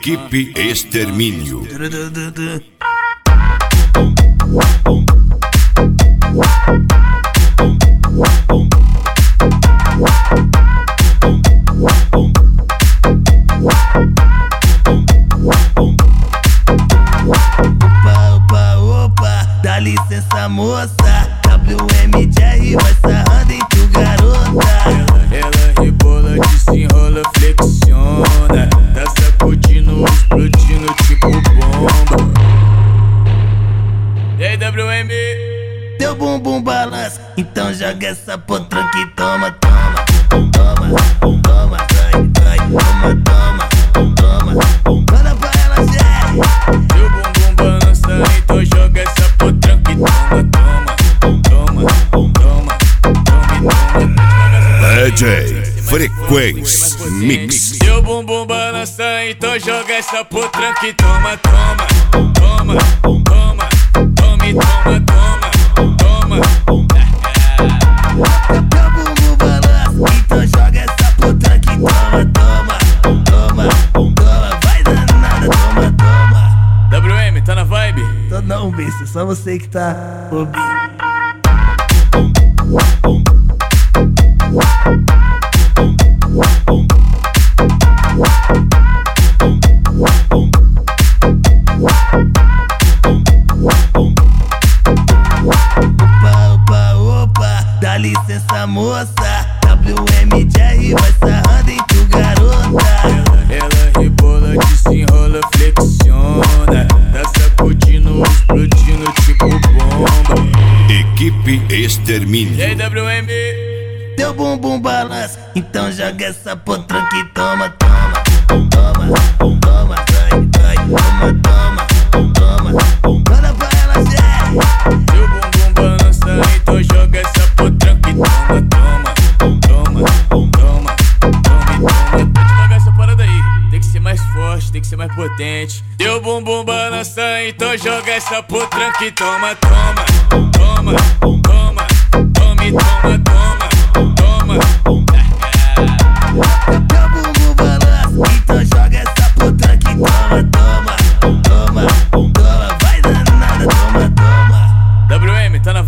Equipe Extermínio. Opa, dá licença moça, WMJR vai sarrando em tu garota. Ela rebola, desenrola, flexiona, tá sacudindo, explodindo tipo bomba. E aí, WM? Teu bumbum balança, então joga essa potranca e toma, toma, toma, toma, vai, toma, toma, toma. Manda pra ela, Jerry. Teu bumbum balança, então joga essa potranca e toma, toma, toma, toma, toma. DJ Frequência Mix. Teu bumbum balança, então joga essa potranca e toma, toma, toma, toma, tome, toma, toma, toma. Teu bumbum balança, então joga essa potranca e toma, toma, toma, toma. Vai danada, toma, toma. WM, tá na vibe? Tô não, bicho, só você que tá ouvindo. Opa, dá licença moça, WMJR vai sarrando em tu garota. Ela rebola, desenrola, flexiona, tá sacudindo, explodindo tipo bomba. Equipe E aí, Extermínio. WM? Teu bumbum balança, então joga essa potranca e toma, toma, toma, toma, vai, toma, toma, toma. Manda pra ela, Jerry. Teu bumbum balança, então joga essa potranca e toma, toma, toma, toma, toma. Devagar essa parada aí, tem que ser mais forte, tem que ser mais potente. Teu bumbum balança, então joga essa potranca e toma, toma, toma, toma, tome, toma, toma.